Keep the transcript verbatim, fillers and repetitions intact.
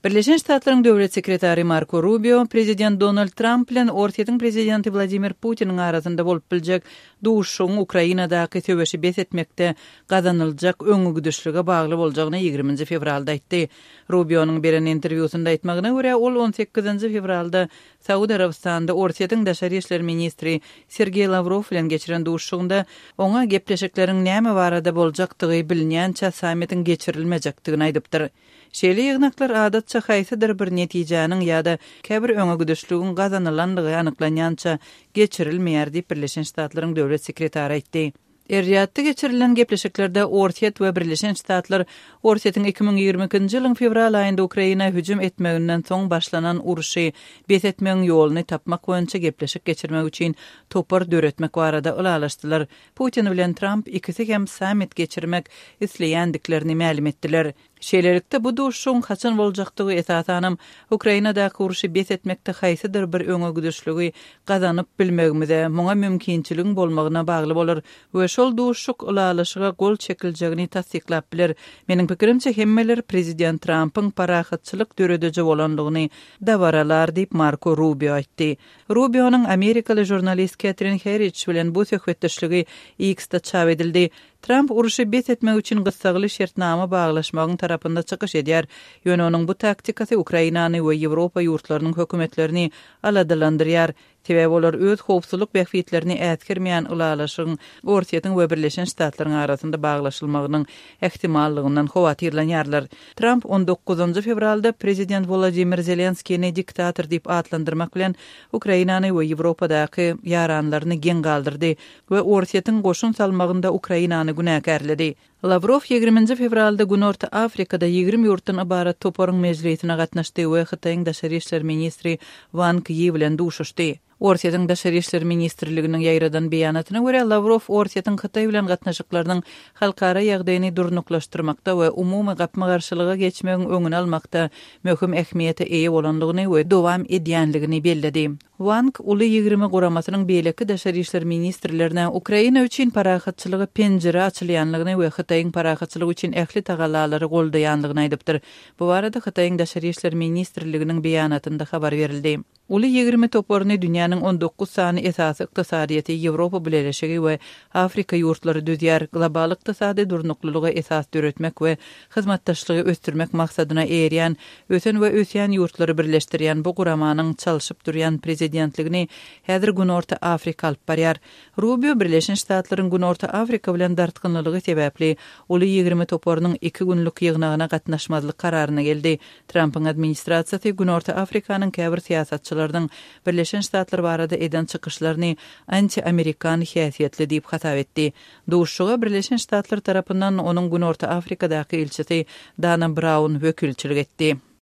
Birleşen Ştatlaryň döwlet sekretary Marco Rubio, Prezident Donald Trump bilen Ortiýatyň prezidenti Vladimir Putiniň arasynda bolup biljek duşuşyň Ukrainadaky töweşi bes etmekde gazanyljak öňü güdüşlige bagly boljagyny ýygrimiňji fevralda aýtdy. Rubio'nyň beren interwýusynda aýtmagyna görä, ol on sekizinji fevralda Saudy Arabistanda Ortiýatyň daşary işler ministri Sergey Lavrov bilen geçiren duşuşygynda oňa gepleşikleriň näme barada boljakdygy bilinýänçä sammitiň geçirilmejekdigini aýdypdyr. Şeýle ýygnaklar adatça haýsydyr bir netijäniň ýa-da käbir öňe güdüşlügiň gazanylandygy anyklanýança geçirilmeýär diýip Birleşen Ştatlaryň döwlet sekretary aýtdy. Erýatda geçirilen gepleşiklerde Ortiýat we Birleşen Ştatlar Ortiýatyň iki ming ýygrimi ikinji ýylyň fevral aýynda Ukraina hüjüm etmeginden soň başlanan uruşy bes etmegiň ýoluny tapmak boýunça gepleşik geçirmek üçin topar döretmek barada ulalaşdylar. Putin bilen Trump ikisi hem summit geçirmek isleýändiklerini ma'lum etdiler. Şeýlelikde bu duşuşyň haçan boljakdygy esasanam Ukrainadaky uruşy bes etmekde haýsydyr bir öňe güdüşlügi gazanyp bilmegimize muňa mümkinçiligiň bolmagyna bagly bolar we şol duşuşyk ulalaşyga gol çekiljegini tasdiklap biler. Meniň pikirimçe hemmeler Prezident Trump'yň parahatçylyk döredeje bolandygyny dawaralar diýip Marco Rubio aýtdy. Rubio'nyň Amerikaly jurnalist Catherine Herridge bilen bu söhbetdeşligi X'de çap edildi. Trump uruşy bes etmek üçin gyssaly şertnama baglaşmagyň tarapynda çykyş edýär. Ýöne onuň bu taktikasy Ukrainany we Ýewropa ýurtlarynyň hökümetlerini aladylandyrýar. Sebäbi olar öz howpsuzlyk bähfitlerini ätkirmeýän ulalaşyň Ortiýatyň we Birleşen Ştatlaryň arasynda baglaşylmagynyň ähtimallygyndan howatyrlanýarlar. Trump on dokuzunji fevralda Prezident Volodymyr Zelenskiýni diktator diýip atlandyrmak bilen Ukrainany we Ýewropadaky ýaranlaryny gen galdyrdy we Ortiýatyň goşun salmagynda Ukrainany günäkärledi. Lavrov ýygrimiňji fevralda Günorta Afrikada ýygrimi ýurtdan ibarat toparyň mejlisine gatnaşdy we Hytaýyň daşary işler ministri Wang Yi bilen duşuşdy. Ortiýatyň daşary işler ministrliginiň ýaýradan beýanatyna görä Lavrov Ortiýatyň Hytaý bilen gatnaşyklarynyň halkara ýagdaýyny durnuklaşdyrmakda we umumy gapma garşylyga geçmegiň öňüni almakda möhüm ähmiýete eýe bolandygyny we dowam edýänligini belledi. Wang uly ýygrimi guramasynyň beýleki daşary işler ministrlerine Ukraina üçin parahatçylygy penjere açylýanlygyny we Hytaýyň parahatçylygy üçin ähli tagallalary goldaýanlygyny aýdypdyr. Bu barada Hytaýyň daşary işler ministrliginiň beýanatynda habar berildi. Uly ýygrimi toparyny dünýäniň on dokuz sany esasy ykdysadyýety Ýewropa bileşigi we Afrika ýurtlary düzýär. Global ykdysady durnuklulyga esas döretmek we hyzmatdaşlygy östürmek maksadyna erýän, ösen we ösýän ýurtlary birleşdirýän bu guramanyň çalyşyp durýan prezidentligini häzir Günorta Afrika alyp barýar. Rubio Birleşen Ştatlaryň Günorta Afrika bilen dartgynlylygy sebäpli uly ýygrimi toparynyň iki günlük ýygnagyna gatnaşmazlyk kararyna geldi. Trump'yň administrasiýasy Günorta Afrikanyň käbir siýasatçylarynyň Birleşen Ştatlar barada eden çykyşlaryny anti-Amerikan häsiýetli diýip hatap etdi. Duşuşyga Birleşen Ştatlar tarapyndan onuň Günorta Afrikadaky elçisi Dana Brown wekilçilik etdi.